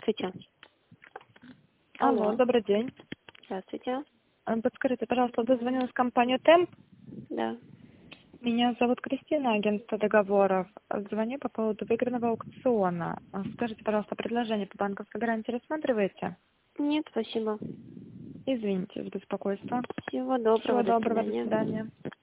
Здравствуйте. Алло, добрый день. Здравствуйте. Подскажите, пожалуйста, дозвонилась в компанию «Темп». Да. Меня зовут Кристина, агентство договоров. Звоню по поводу выигранного аукциона. Скажите, пожалуйста, предложение по банковской гарантии рассматриваете? Нет, спасибо. Извините за беспокойство. Всего доброго. Всего До доброго, до свидания. свидания.